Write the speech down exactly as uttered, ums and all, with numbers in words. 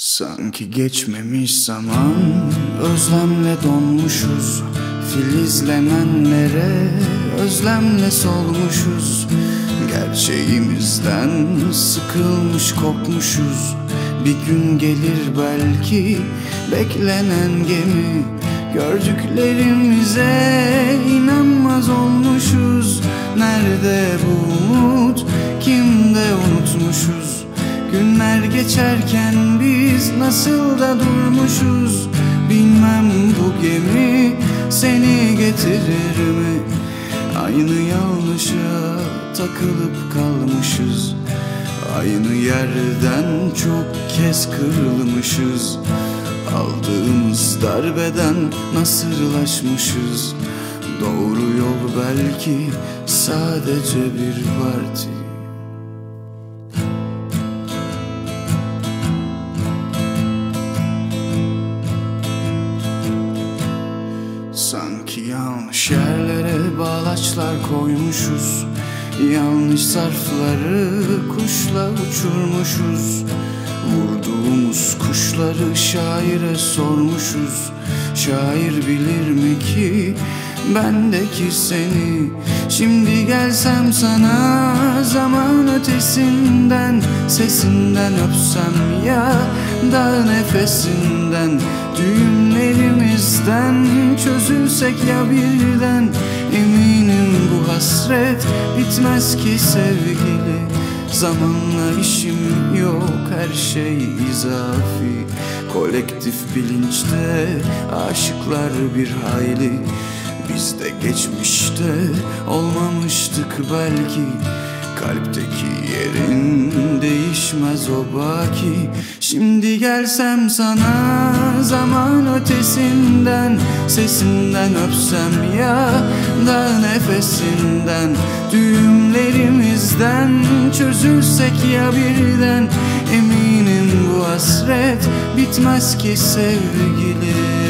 Sanki geçmemiş zaman, özlemle donmuşuz. Filizlenenlere özlemle solmuşuz. Gerçeğimizden sıkılmış kopmuşuz. Bir gün gelir belki beklenen gemi. Gördüklerimize inanmaz olmuşuz. Nerede bu umut, kimde unutmuşuz? Günler geçerken biz nasıl da durmuşuz. Bilmem bu gemi seni getirir mi? Aynı yanlışa takılıp kalmışız. Aynı yerden çok kez kırılmışız. Aldığımız darbeden nasırlaşmışız. Doğru yol belki sadece bir parti. Sanki yanlış yerlere bağlaçlar koymuşuz. Yanlış zarfları kuşla uçurmuşuz. Vurduğumuz kuşları şaire sormuşuz. Şair bilir mi ki bendeki seni? Şimdi gelsem sana zaman ötesinden, sesinden öpsem ya da nefesinden, düğümlerimizden çözülsek ya birden. Eminim bu hasret bitmez ki sevgili. Zamanla işim yok, her şey izafi. Kolektif bilinçte aşıklar bir hayli. Biz de geçmişte olmamıştık belki. Kalpteki yerin değişmez o baki. Şimdi gelsem sana zaman ötesinden, sesinden öpsem ya da nefesinden, düğümlerimizden çözülsek ya birden. Eminim bu hasret bitmez ki sevgili.